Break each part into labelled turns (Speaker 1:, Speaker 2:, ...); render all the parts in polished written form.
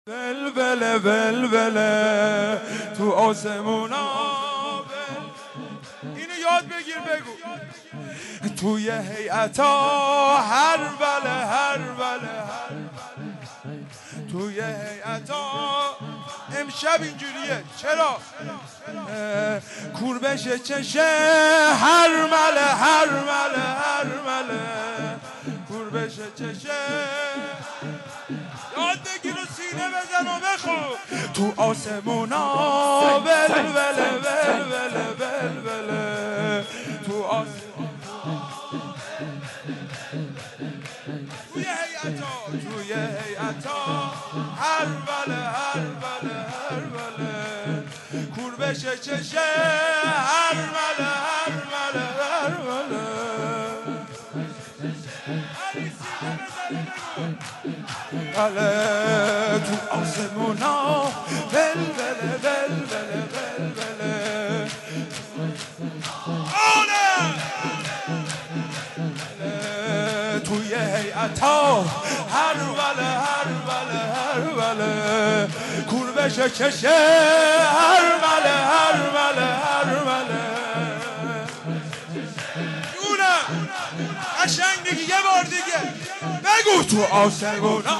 Speaker 1: بلبله بلبله تو آسمونا اینو یاد بگیر بگو توی هیئتا هر بله توی هیئتا امشب اینجوریه چرا؟ کور بشه چشه هر مله کور بشه چشه یاد بگیر و سینه بزن و بخون تو آسمونا بلبله تو آسمونا توی هیئتا هر بله کور بشه چشه هر مله بله تو آسمونا بلبله توی هیئتا هر بله کور بشه چشه هر مله جونم قشنگ دیگه یه بار دیگه بگو تو آسمونا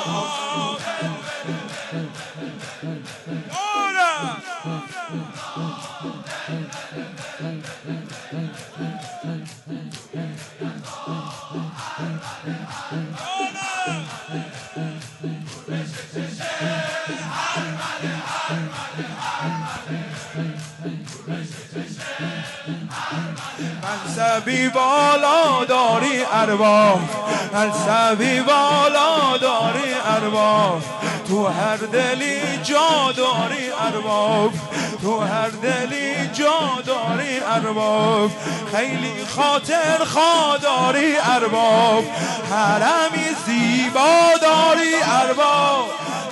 Speaker 1: منصبی بالا داری ارواح منصبی بالا داری ارواح تو هر دلی جا داری ارواح تو هر دلی جا داری ارواح خیلی خاطر خواه داری ارواح حرمی زیبا داری ارواح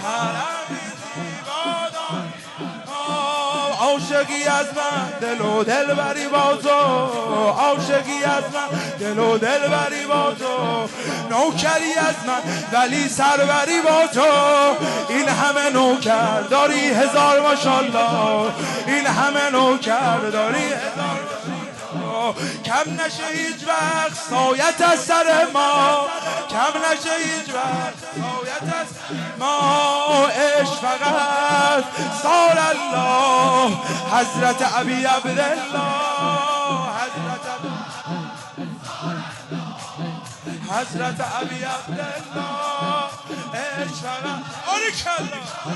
Speaker 1: عاشقی از من دل و دل بری با تو عاشقی از من دل و دل بری با تو نوکری از من ولی سروری با تو این همه نوکر داری هزار ماشالله این همه نوکر داری هزار کم نشه هیچ وقت سایت از سر ما کم نشه هیچ وقت سایت از ما عشق فقط سال الله حضرت ابی عبدالله حضرت ابی عبدالله عشق فقط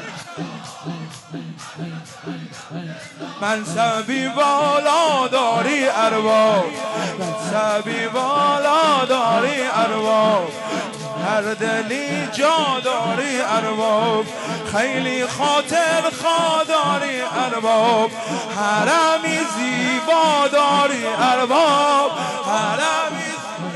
Speaker 1: منصبی بالا داری ارواح منصبی بالا داری ارواح هر دلی جا داری ارواح خیلی خاطر خواه داری ارواح حرمی زیبا داری ارواح حرمی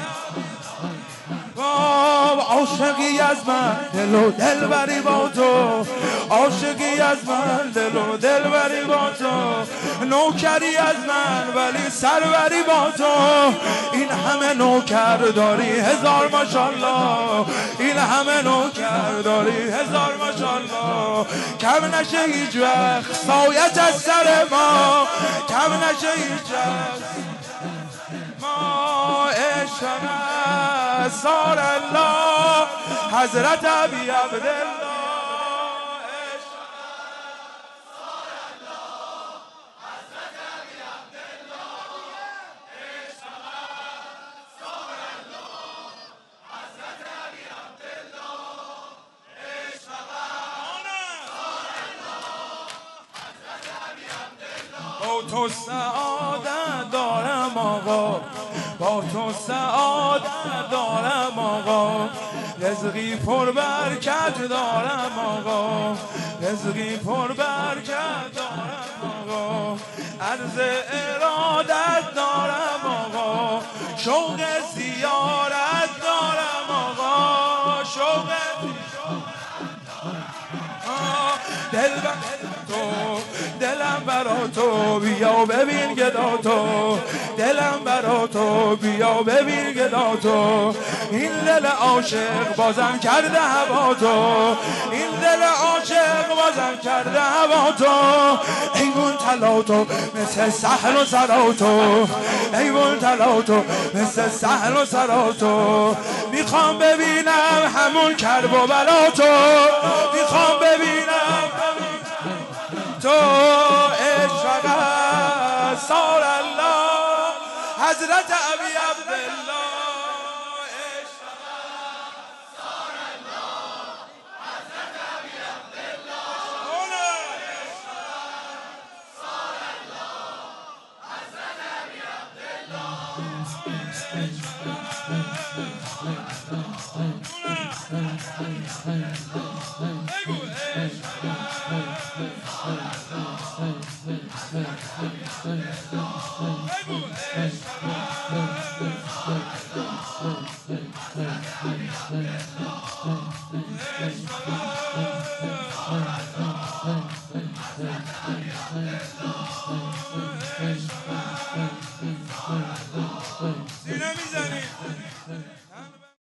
Speaker 1: عاشقی از من دل و دل بری با تو عاشقی از من دل و دل بری با تو نوکری از من ولی سروری با تو این همه نوکر داری هزار ماشالله این همه نوکر داری هزار ماشالله کم نشه هیچ وقت سایت از سر ما کم نشه هیچ وقت ما عشق سار الله حضرت ابی عبدالله با تو سعادت دارم آقا با تو سعادت دارم آقا رزقی پر برکت دارم آقا رزقی پر برکت دارم آقا عرض ارادت دارم آقا شوق زیارت دارم آقا شوق دل تو دلم برا تو بیا ببین گدا تو دلم برا تو بیا ببین گدا تو این دل عاشق بازم کرده هوا تو این دل عاشق بازم کرده هوا تو ایوون طلا تو مثل صحن و سرا تو ایوون طلا تو مثل صحن و سرا تو میخوام ببینم همون کرب و بلا تو میخوام ببینم تو عشق سال الله حضرت ابی عبدالله